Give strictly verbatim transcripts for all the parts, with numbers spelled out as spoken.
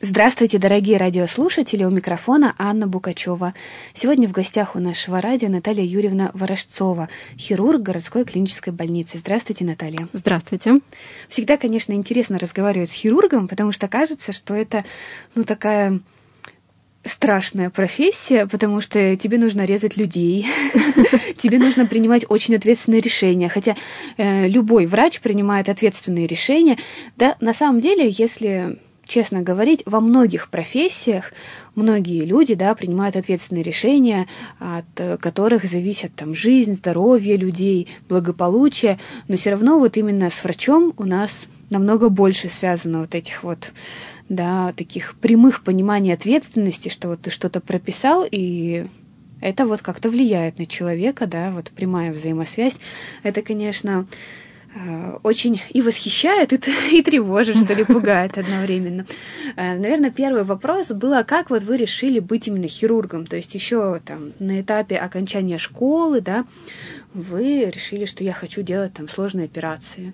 Здравствуйте, дорогие радиослушатели, у микрофона Анна Букачева. Сегодня в гостях у нашего радио Наталья Юрьевна Ворожцова, хирург городской клинической больницы. Здравствуйте, Наталья. Здравствуйте. Всегда, конечно, интересно разговаривать с хирургом, потому что кажется, что это, ну, такая страшная профессия, потому что тебе нужно резать людей, тебе нужно принимать очень ответственные решения, хотя э, любой врач принимает ответственные решения. Да, на самом деле, если честно говорить, во многих профессиях многие люди, да, принимают ответственные решения, от которых зависят там жизнь, здоровье людей, благополучие, но все равно вот именно с врачом у нас намного больше связано вот этих вот, да, таких прямых пониманий ответственности, что вот ты что-то прописал, и это вот как-то влияет на человека, да, вот прямая взаимосвязь. Это, конечно, очень и восхищает, и, и тревожит, что ли, пугает одновременно. Наверное, первый вопрос был, а как вот вы решили быть именно хирургом? То есть еще там на этапе окончания школы, да, вы решили, что я хочу делать там сложные операции.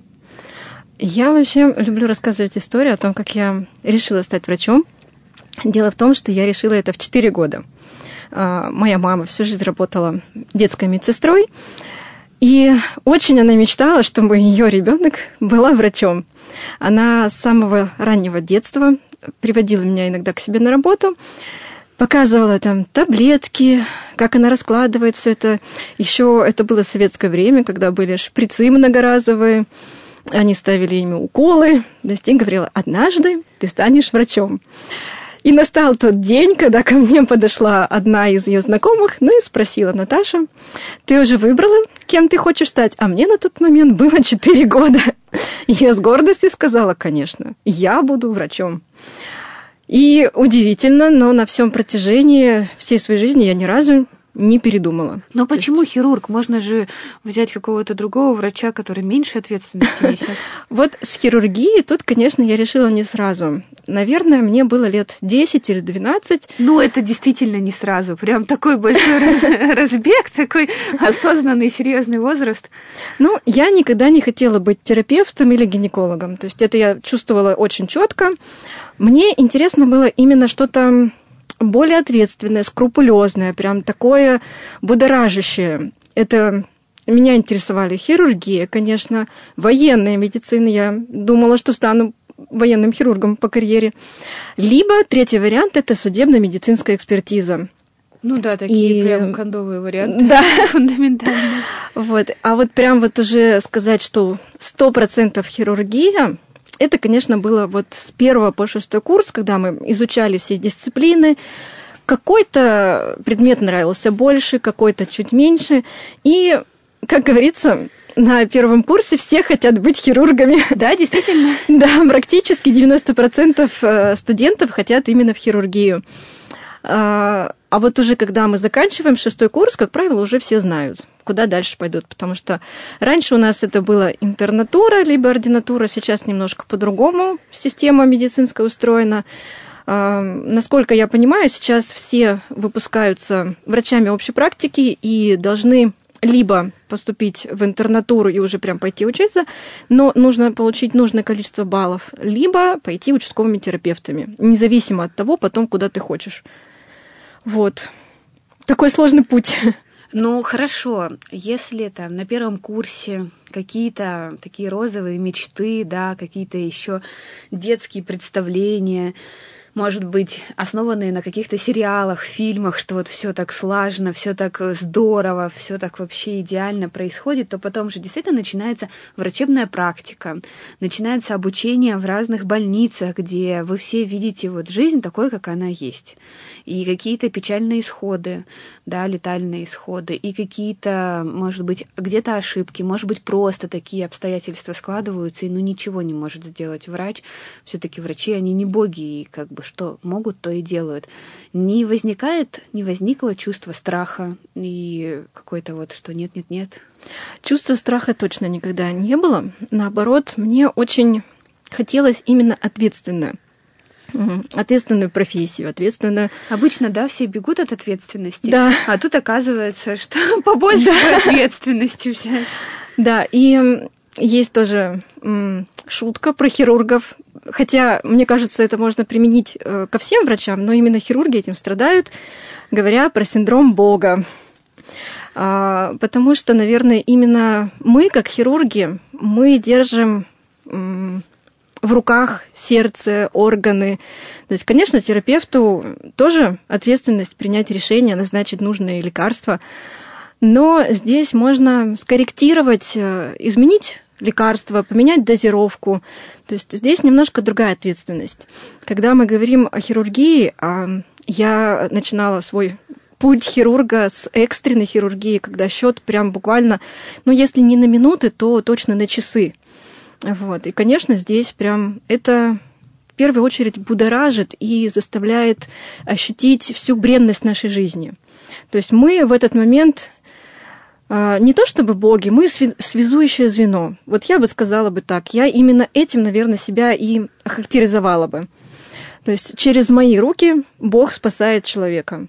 Я вообще люблю рассказывать историю о том, как я решила стать врачом. Дело в том, что я решила это в четыре года. Моя мама всю жизнь работала детской медсестрой, и очень она мечтала, чтобы ее ребенок была врачом. Она с самого раннего детства приводила меня иногда к себе на работу, показывала там таблетки, как она раскладывает все это. Еще это было советское время, когда были шприцы многоразовые, они ставили ими уколы. То есть я говорила: однажды ты станешь врачом. И настал тот день, когда ко мне подошла одна из ее знакомых, ну и спросила: Наташа, ты уже выбрала, кем ты хочешь стать? А мне на тот момент было четыре года. И я с гордостью сказала: конечно, я буду врачом. И удивительно, но на всем протяжении всей своей жизни я ни разу не передумала. Но почему есть... хирург? Можно же взять какого-то другого врача, который меньше ответственности несет. Вот с хирургией тут, конечно, я решила не сразу. Наверное, мне было лет десять или двенадцать. Ну, это действительно не сразу. Прям такой большой разбег, такой осознанный, серьезный возраст. Ну, я никогда не хотела быть терапевтом или гинекологом. То есть это я чувствовала очень четко. Мне интересно было именно что-то более ответственное, скрупулезное, прям такое будоражащее. Это меня интересовали хирургия, конечно, военная медицина. Я думала, что стану военным хирургом по карьере. Либо третий вариант – это судебно-медицинская экспертиза. Ну да, такие и... прям кондовые варианты. Да. Фундаментальные. Вот. А вот прям вот уже сказать, что сто процентов хирургия – это, конечно, было вот с первого по шестой курс, когда мы изучали все дисциплины. Какой-то предмет нравился больше, какой-то чуть меньше. И, как говорится, на первом курсе все хотят быть хирургами. Да, действительно? Да, практически девяносто процентов студентов хотят именно в хирургию. А вот уже когда мы заканчиваем шестой курс, как правило, уже все знают, куда дальше пойдут. Потому что раньше у нас это была интернатура, либо ординатура, сейчас немножко по-другому система медицинская устроена. Насколько я понимаю, сейчас все выпускаются врачами общей практики и должны либо поступить в интернатуру и уже прям пойти учиться, но нужно получить нужное количество баллов, либо пойти участковыми терапевтами, независимо от того, потом, куда ты хочешь. Вот. Такой сложный путь. Ну, хорошо, если там на первом курсе какие-то такие розовые мечты, да, какие-то еще детские представления, может быть, основанные на каких-то сериалах, фильмах, что вот все так слаженно, все так здорово, все так вообще идеально происходит, то потом же действительно начинается врачебная практика, начинается обучение в разных больницах, где вы все видите вот жизнь такой, как она есть. И какие-то печальные исходы, да, летальные исходы, и какие-то, может быть, где-то ошибки, может быть, просто такие обстоятельства складываются, и ну ничего не может сделать врач. Все-таки врачи, они не боги, и как бы что могут, то и делают. Не возникает, не возникло чувство страха и какое-то вот, что нет-нет-нет. Чувства страха точно никогда не было. Наоборот, мне очень хотелось именно ответственно. Ответственную профессию, ответственную... Обычно, да, все бегут от ответственности, да. А тут оказывается, что побольше да. ответственности взять. Да, и есть тоже шутка про хирургов. хотя, мне кажется, это можно применить ко всем врачам, но именно хирурги этим страдают, говоря про синдром Бога. Потому что, наверное, именно мы, как хирурги, мы держим в руках сердце, органы. То есть, конечно, терапевту тоже ответственность принять решение, назначить нужные лекарства, но здесь можно скорректировать, изменить лекарства, поменять дозировку. То есть здесь немножко другая ответственность. Когда мы говорим о хирургии, я начинала свой путь хирурга с экстренной хирургии, когда счет прям буквально, ну, если не на минуты, то точно на часы. Вот. И, конечно, здесь прям это в первую очередь будоражит и заставляет ощутить всю бренность нашей жизни. То есть мы в этот момент не то чтобы боги, мы связующее звено. Вот я бы сказала бы так. Я именно этим, наверное, себя и охарактеризовала бы. То есть через мои руки Бог спасает человека.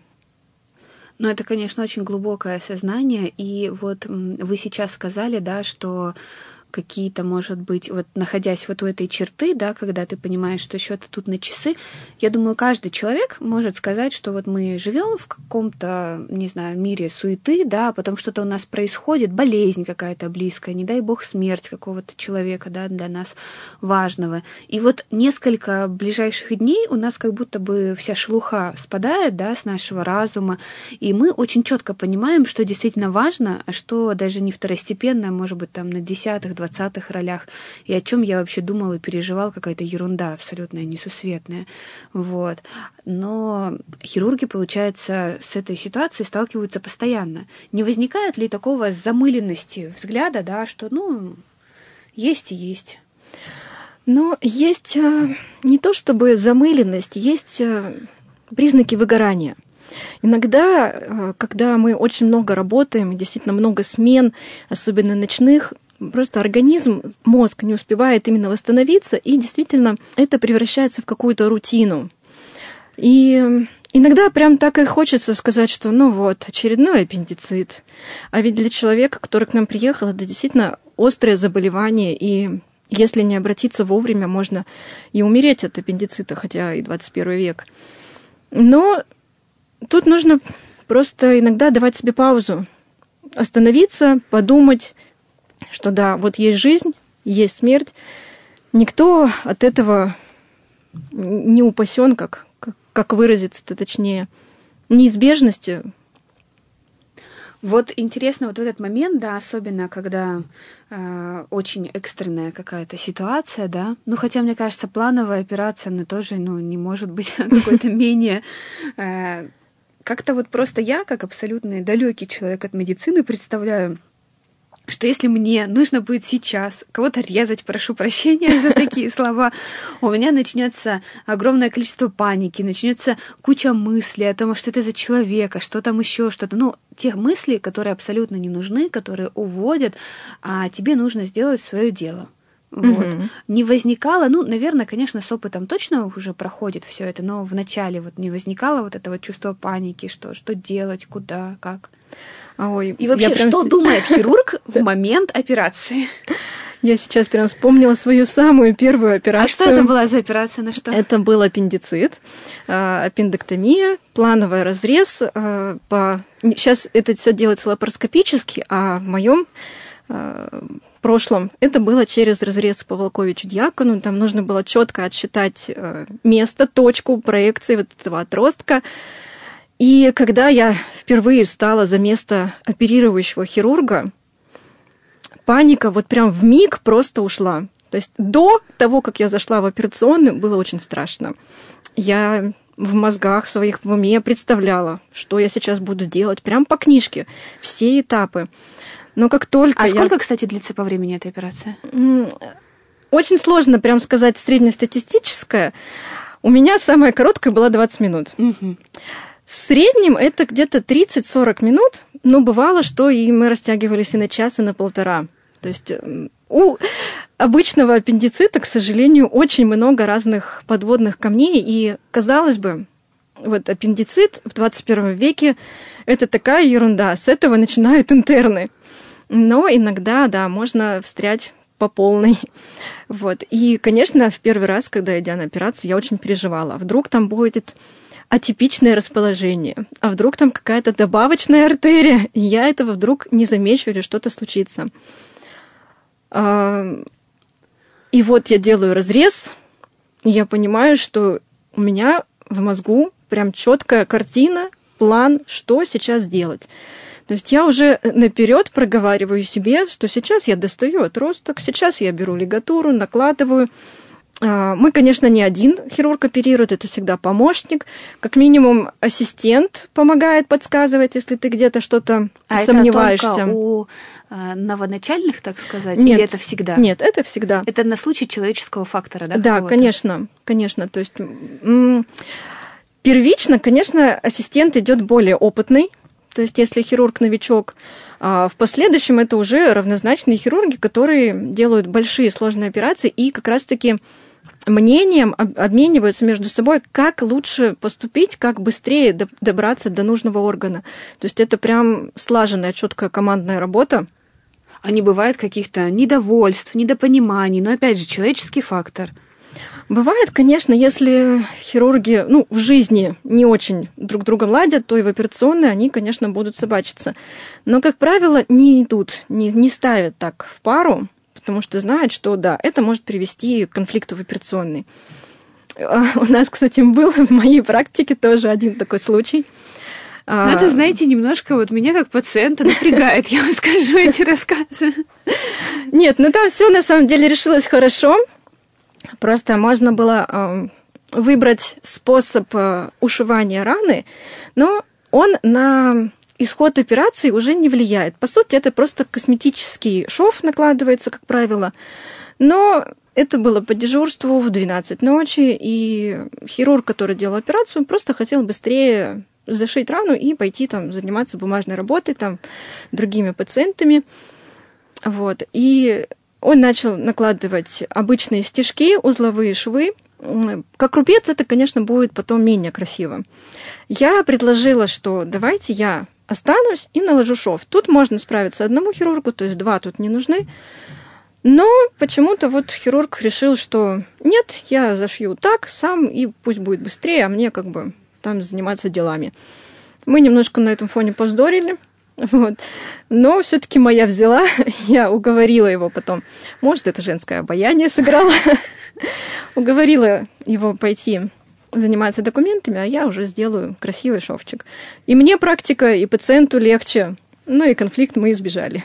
Ну, это, конечно, очень глубокое осознание. И вот вы сейчас сказали, да, что какие-то, может быть, вот находясь вот у этой черты, да, когда ты понимаешь, что счет тут на часы, я думаю, каждый человек может сказать, что вот мы живем в каком-то, не знаю, мире суеты, да, а потом что-то у нас происходит, болезнь какая-то близкая, не дай бог смерть какого-то человека, да, для нас важного. И вот несколько ближайших дней у нас как будто бы вся шелуха спадает, да, с нашего разума, и мы очень четко понимаем, что действительно важно, а что даже не второстепенно, может быть, там на десятых, двадцатых ролях, и о чем я вообще думала и переживал, какая-то ерунда абсолютная, несусветная. Вот. Но хирурги, получается, с этой ситуацией сталкиваются постоянно. Не возникает ли такого замыленности взгляда, да, что, ну, есть и есть? Ну, есть не то чтобы замыленность, есть признаки выгорания. Иногда, когда мы очень много работаем, действительно много смен, особенно ночных, просто организм, мозг не успевает именно восстановиться, и действительно это превращается в какую-то рутину. И иногда прям так и хочется сказать, что ну вот, очередной аппендицит. А ведь для человека, который к нам приехал, это действительно острое заболевание, и если не обратиться вовремя, можно и умереть от аппендицита, хотя и двадцать первый век. Но тут нужно просто иногда давать себе паузу, остановиться, подумать, что да, вот есть жизнь, есть смерть. Никто от этого не упасен, как, как, как выразиться-то точнее, неизбежности. Вот интересно вот в этот момент, да, особенно когда э, очень экстренная какая-то ситуация, да, ну хотя, мне кажется, плановая операция, она тоже, ну, не может быть какой-то менее... Э, как-то вот просто я, как абсолютно далекий человек от медицины, представляю, что если мне нужно будет сейчас кого-то резать, прошу прощения за такие слова, у меня начнется огромное количество паники, начнется куча мыслей о том, что это за человека, что там еще что-то. Ну, тех мыслей, которые абсолютно не нужны, которые уводят, а тебе нужно сделать свое дело. Вот. Mm-hmm. Не возникало, ну, наверное, конечно, с опытом точно уже проходит все это, но вначале вот не возникало вот этого чувства паники, что, что делать, куда, как. Ой, и вообще, прям... что думает хирург в момент операции? Я сейчас прям вспомнила свою самую первую операцию. А что это была за операция, на что? Это был аппендицит, аппендэктомия, плановый разрез. По... Сейчас это все делается лапароскопически, а в моем прошлом это было через разрез по Волковичу-Дьякону. Там нужно было четко отсчитать место, точку проекции вот этого отростка. И когда я впервые встала за место оперирующего хирурга, паника вот прям вмиг просто ушла. То есть до того, как я зашла в операционную, было очень страшно. Я в мозгах своих, в уме представляла, что я сейчас буду делать, прям по книжке, все этапы. Но как только а я... сколько, кстати, длится по времени эта операция? Очень сложно прям сказать среднестатистическая. У меня самая короткая была двадцать минут. Угу. В среднем это где-то тридцать-сорок минут, но бывало, что и мы растягивались и на час, и на полтора. То есть у обычного аппендицита, к сожалению, очень много разных подводных камней, и, казалось бы, вот аппендицит в двадцать первом веке – это такая ерунда, с этого начинают интерны. Но иногда, да, можно встрять по полной. Вот. И, конечно, в первый раз, когда идя на операцию, я очень переживала. Вдруг там будет атипичное расположение, а вдруг там какая-то добавочная артерия, и я этого вдруг не замечу или что-то случится. И вот я делаю разрез, и я понимаю, что у меня в мозгу прям четкая картина, план, что сейчас делать. То есть я уже наперед проговариваю себе, что сейчас я достаю отросток, сейчас я беру лигатуру, накладываю. Мы, конечно, не один хирург оперирует, это всегда помощник. Как минимум ассистент помогает, подсказывает, если ты где-то что-то а сомневаешься. Это только у новоначальных, так сказать, нет, или это всегда? Нет, это всегда. Это на случай человеческого фактора, да? Да, конечно, конечно. То есть м- первично, конечно, ассистент идет более опытный. То есть если хирург-новичок, а в последующем это уже равнозначные хирурги, которые делают большие сложные операции и как раз-таки мнением обмениваются между собой, как лучше поступить, как быстрее добраться до нужного органа. То есть это прям слаженная, четкая командная работа. А не бывает каких-то недовольств, недопониманий, но опять же человеческий фактор. Бывает, конечно, если хирурги, ну, в жизни не очень друг с другом ладят, то и в операционной они, конечно, будут собачиться. Но, как правило, не идут, не, не ставят так в пару, потому что знают, что, да, это может привести к конфликту в операционной. У нас, кстати, был в моей практике тоже один такой случай. Ну, это, знаете, немножко вот меня как пациента напрягает, я вам скажу эти рассказы. Нет, ну там все на самом деле решилось хорошо. Просто можно было э, выбрать способ э, ушивания раны, но он на исход операции уже не влияет. По сути, это просто косметический шов накладывается, как правило. Но это было по дежурству в двенадцать ночи, и хирург, который делал операцию, просто хотел быстрее зашить рану и пойти там заниматься бумажной работой, там, другими пациентами. Вот. И он начал накладывать обычные стежки, узловые швы. Как рубец это, конечно, будет потом менее красиво. Я предложила, что давайте я останусь и наложу шов. Тут можно справиться одному хирургу, то есть два тут не нужны. Но почему-то вот хирург решил, что нет, я зашью так сам, и пусть будет быстрее, а мне как бы там заниматься делами. Мы немножко на этом фоне повздорили. Вот. Но все-таки моя взяла, я уговорила его потом. Может, это женское обаяние сыграло. Уговорила его пойти заниматься документами, а я уже сделаю красивый шовчик. И мне практика, и пациенту легче. Ну и конфликт мы избежали.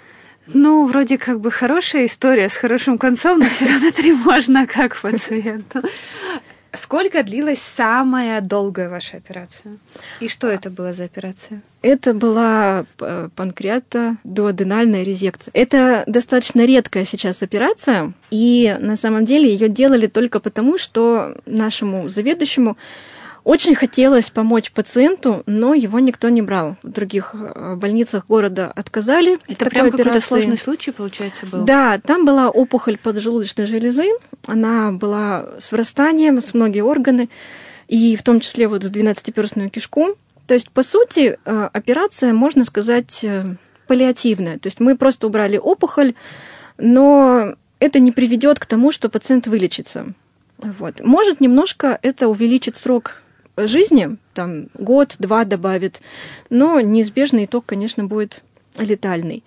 Ну, вроде как бы хорошая история с хорошим концом, но все равно тревожно как пациенту. Сколько длилась самая долгая ваша операция? И что это была за операция? Это была панкреатодуоденальная резекция. Это достаточно редкая сейчас операция, и на самом деле ее делали только потому, что нашему заведующему очень хотелось помочь пациенту, но его никто не брал. В других больницах города отказали. Это прям какой-то сложный случай, получается, был? Да, там была опухоль поджелудочной железы, она была с врастанием, с многие органы, и в том числе вот с двенадцатиперстную кишку. То есть, по сути, операция, можно сказать, паллиативная. То есть мы просто убрали опухоль, но это не приведет к тому, что пациент вылечится. Вот. Может, немножко это увеличит срок жизни, там год-два добавит, но неизбежный итог, конечно, будет летальный.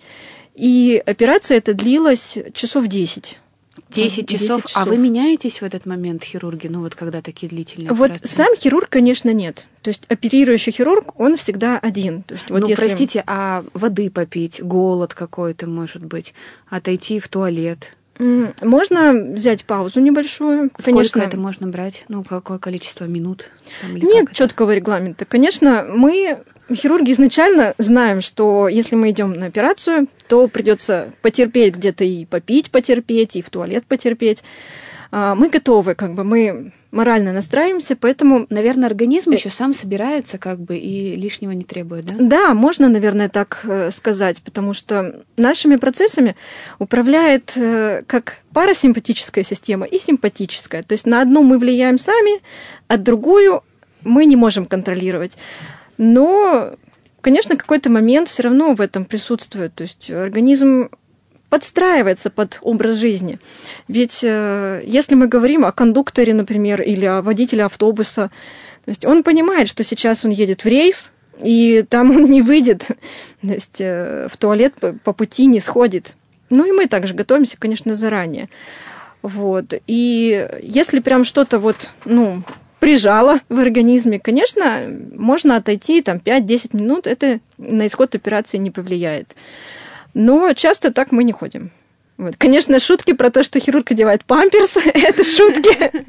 И операция эта длилась часов десять. Десять часов. часов. А вы меняетесь в этот момент, хирурги, ну вот когда такие длительные вот операции? Сам хирург, конечно, нет. То есть оперирующий хирург, он всегда один. То есть, вот ну, если... простите, а воды попить, голод какой-то, может быть, отойти в туалет? Можно взять паузу небольшую. Сколько Конечно, это можно брать? Ну, какое количество минут? Там, нет четкого регламента. Конечно, мы, хирурги, изначально знаем, что если мы идем на операцию, то придется потерпеть где-то и попить, потерпеть, и в туалет потерпеть. Мы готовы, как бы мы морально настраиваемся, поэтому... Наверное, организм еще сам собирается, как бы, и лишнего не требует, да? Да, можно, наверное, так сказать, потому что нашими процессами управляет как парасимпатическая система и симпатическая. То есть на одну мы влияем сами, а другую мы не можем контролировать. Но, конечно, какой-то момент все равно в этом присутствует. То есть организм подстраивается под образ жизни. Ведь э, если мы говорим о кондукторе, например, или о водителе автобуса, то есть он понимает, что сейчас он едет в рейс, и там он не выйдет, то есть э, в туалет по, по пути не сходит. Ну и мы также готовимся, конечно, заранее. Вот. И если прям что-то вот, ну, прижало в организме, конечно, можно отойти там пять-десять минут, это на исход операции не повлияет. Но часто так мы не ходим. Вот. Конечно, шутки про то, что хирург одевает памперс, это шутки.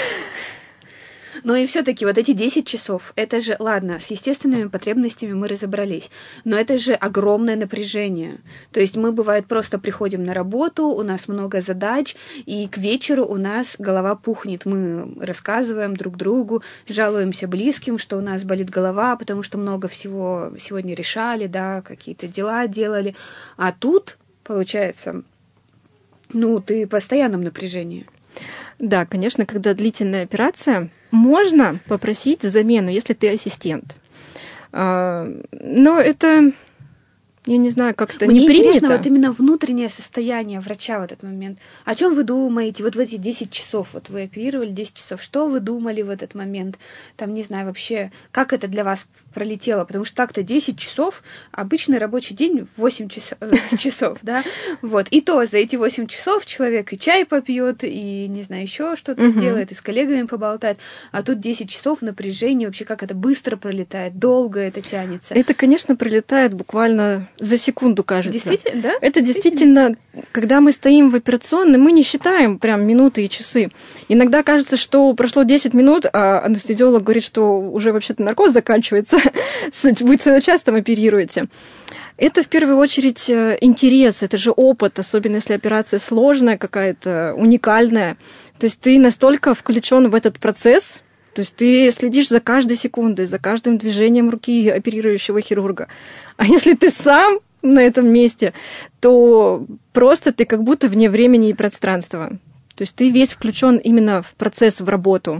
Но и все-таки вот эти десять часов, это же, ладно, с естественными потребностями мы разобрались, но это же огромное напряжение. То есть мы, бывает, просто приходим на работу, у нас много задач, и к вечеру у нас голова пухнет. Мы рассказываем друг другу, жалуемся близким, что у нас болит голова, потому что много всего сегодня решали, да, какие-то дела делали. А тут, получается, ну, ты в постоянном напряжении. Да, конечно, когда длительная операция, можно попросить замену, если ты ассистент. Но это, я не знаю, как-то Мне не принято. интересно вот именно внутреннее состояние врача в этот момент. О чем вы думаете вот в эти десять часов? Вот вы оперировали десять часов. Что вы думали в этот момент? Там, не знаю, вообще, как это для вас пролетело? Потому что так-то десять часов, обычный рабочий день восемь часов, да? Вот. И то за эти восемь часов человек и чай попьет, и, не знаю, еще что-то сделает, и с коллегами поболтает. А тут десять часов напряжения. Вообще, как это быстро пролетает, долго это тянется. Это, конечно, пролетает буквально за секунду, кажется. Действительно, да? Это действительно, когда мы стоим в операционной, мы не считаем прям минуты и часы. Иногда кажется, что прошло десять минут, а анестезиолог говорит, что уже вообще-то наркоз заканчивается, вы целый час там оперируете. Это в первую очередь интерес, это же опыт, особенно если операция сложная какая-то, уникальная. То есть ты настолько включен в этот процесс, то есть ты следишь за каждой секундой, за каждым движением руки оперирующего хирурга. А если ты сам на этом месте, то просто ты как будто вне времени и пространства. То есть ты весь включен именно в процесс, в работу.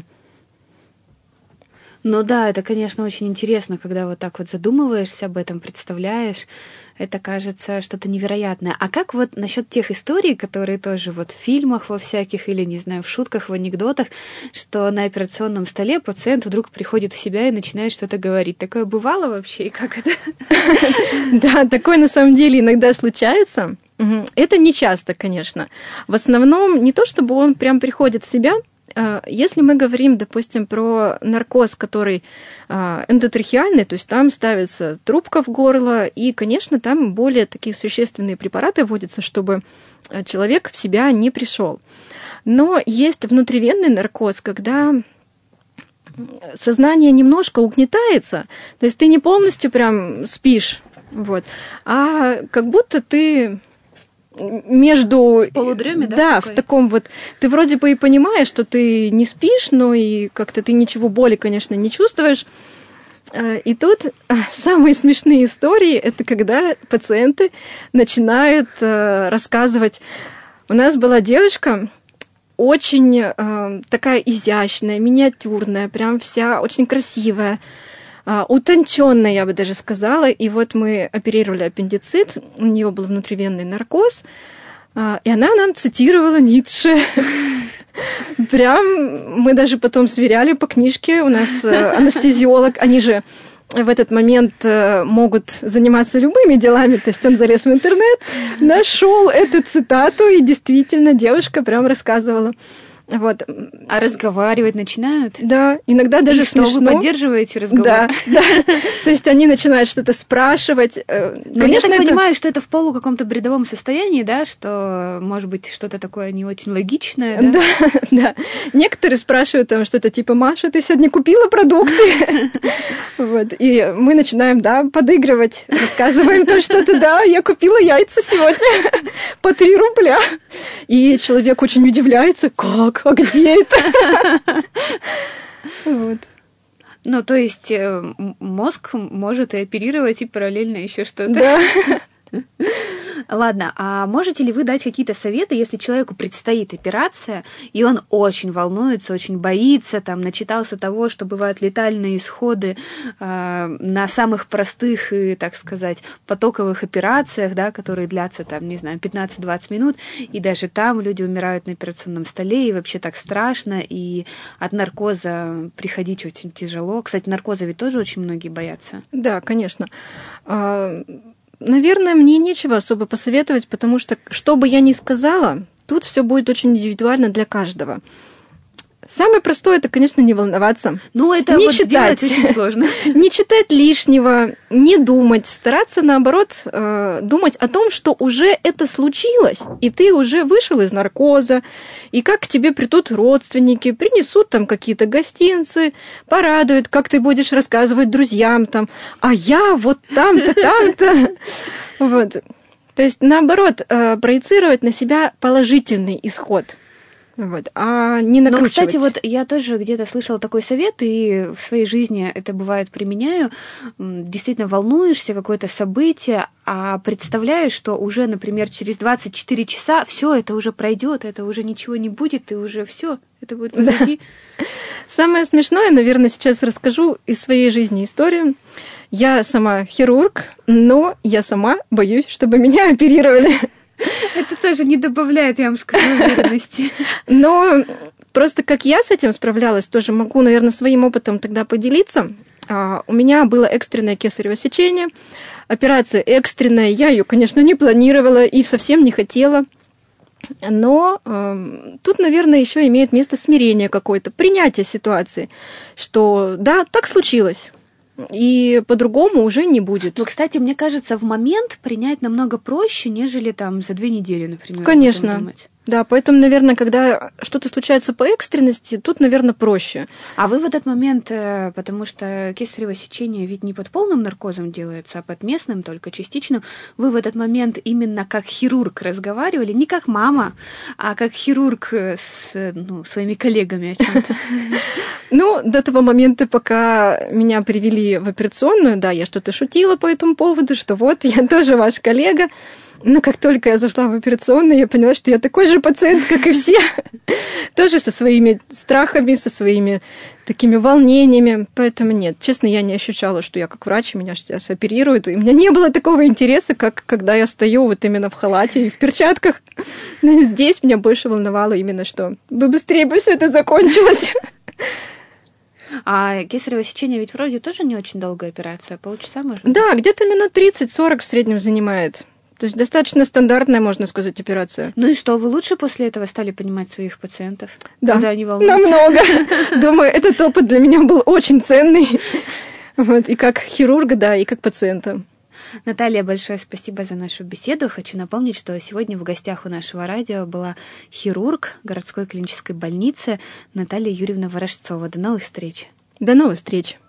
Ну да, это, конечно, очень интересно, когда вот так вот задумываешься об этом, представляешь. Это кажется что-то невероятное. А как вот насчет тех историй, которые тоже вот в фильмах во всяких или, не знаю, в шутках, в анекдотах, что на операционном столе пациент вдруг приходит в себя и начинает что-то говорить. Такое бывало вообще? И как это? Да, такое на самом деле иногда случается. Это не часто, конечно. В основном не то, чтобы он прям приходит в себя. Если мы говорим, допустим, про наркоз, который эндотрахеальный, то есть там ставится трубка в горло, и, конечно, там более такие существенные препараты вводятся, чтобы человек в себя не пришел. Но есть внутривенный наркоз, когда сознание немножко угнетается, то есть ты не полностью прям спишь, вот, а как будто ты между... В полудреме, да? Да, в таком вот... Ты вроде бы и понимаешь, что ты не спишь, но и как-то ты ничего боли, конечно, не чувствуешь. И тут самые смешные истории — это когда пациенты начинают рассказывать. У нас была девушка очень такая изящная, миниатюрная, прям вся очень красивая, утонченная, я бы даже сказала. И вот мы оперировали аппендицит, у нее был внутривенный наркоз, и она нам цитировала Ницше. Прям мы даже потом сверяли по книжке, у нас анестезиолог, они же в этот момент могут заниматься любыми делами, то есть он залез в интернет, нашел эту цитату, и действительно девушка прям рассказывала. Вот. А разговаривать начинают? Да, иногда даже и смешно. Вы поддерживаете разговор? Да, да. То есть они начинают что-то спрашивать. Но я так это... понимаю, что это в полу каком-то бредовом состоянии, да, что, может быть, что-то такое не очень логичное, да? Да, да. Некоторые спрашивают там что-то типа: «Маша, ты сегодня купила продукты?» Вот. И мы начинаем, да, подыгрывать, рассказываем то, что-то, да, я купила яйца сегодня по три рубля. И человек очень удивляется: как? А где это? Вот. Ну, то есть мозг может и оперировать, и параллельно еще что-то. Да. Ладно, а можете ли вы дать какие-то советы, если человеку предстоит операция, и он очень волнуется, очень боится, там, начитался того, что бывают летальные исходы э, на самых простых и, так сказать, потоковых операциях, да, которые длятся, там, не знаю, пятнадцать-двадцать минут, и даже там люди умирают на операционном столе, и вообще так страшно, и от наркоза приходить очень тяжело. Кстати, наркоза ведь тоже очень многие боятся. Да, конечно. Наверное, мне нечего особо посоветовать, потому что, что бы я ни сказала, тут все будет очень индивидуально для каждого. Самое простое — это, конечно, не волноваться. Ну, это не вот читать, сделать очень сложно. Не читать лишнего, не думать, стараться, наоборот, э, думать о том, что уже это случилось, и ты уже вышел из наркоза, и как к тебе придут родственники, принесут там какие-то гостинцы, порадуют, как ты будешь рассказывать друзьям, там, а я вот там-то, там-то. Вот. То есть, наоборот, э, проецировать на себя положительный исход. Вот, а не накручивать. Но, кстати, вот я тоже где-то слышала такой совет, и в своей жизни это бывает применяю. Действительно волнуешься, какое-то событие, а представляешь, что уже, например, через двадцать четыре часа все это уже пройдет, это уже ничего не будет, и уже все, это будет позади. Да. Самое смешное, наверное, сейчас расскажу из своей жизни историю. Я сама хирург, но я сама боюсь, чтобы меня оперировали. Это тоже не добавляет, я вам скажу, уверенности. Но просто как я с этим справлялась, тоже могу, наверное, своим опытом тогда поделиться. У меня было экстренное кесарево сечение, операция экстренная, я ее, конечно, не планировала и совсем не хотела. Но э, тут, наверное, еще имеет место смирение какое-то, принятие ситуации, что да, так случилось. И по-другому уже не будет. Ну, кстати, мне кажется, в момент принять намного проще, нежели там за две недели, например. Конечно. Да, поэтому, наверное, когда что-то случается по экстренности, тут, наверное, проще. А вы в этот момент, потому что кесарево сечение ведь не под полным наркозом делается, а под местным, только частичным, вы в этот момент именно как хирург разговаривали, не как мама, а как хирург с ну, своими коллегами о чем-то? Ну, до того момента, пока меня привели в операционную, да, я что-то шутила по этому поводу, что вот, я тоже ваш коллега. Но как только я зашла в операционную, я поняла, что я такой же пациент, как и все. Тоже со своими страхами, со своими такими волнениями. Поэтому нет, честно, я не ощущала, что я как врач, меня сейчас оперируют. И у меня не было такого интереса, как когда я стою вот именно в халате и в перчатках. Но здесь меня больше волновало именно, что бы быстрее бы все это закончилось. А кесарево сечение ведь вроде тоже не очень долгая операция, полчаса, может? Да, где-то минут тридцать-сорок в среднем занимает. То есть достаточно стандартная, можно сказать, операция. Ну и что, вы лучше после этого стали понимать своих пациентов? Да, когда они волнуются? Намного. Думаю, этот опыт для меня был очень ценный. Вот, и как хирурга, да, и как пациента. Наталья, большое спасибо за нашу беседу. Хочу напомнить, что сегодня в гостях у нашего радио была хирург городской клинической больницы Наталья Юрьевна Ворожцова. До новых встреч. До новых встреч.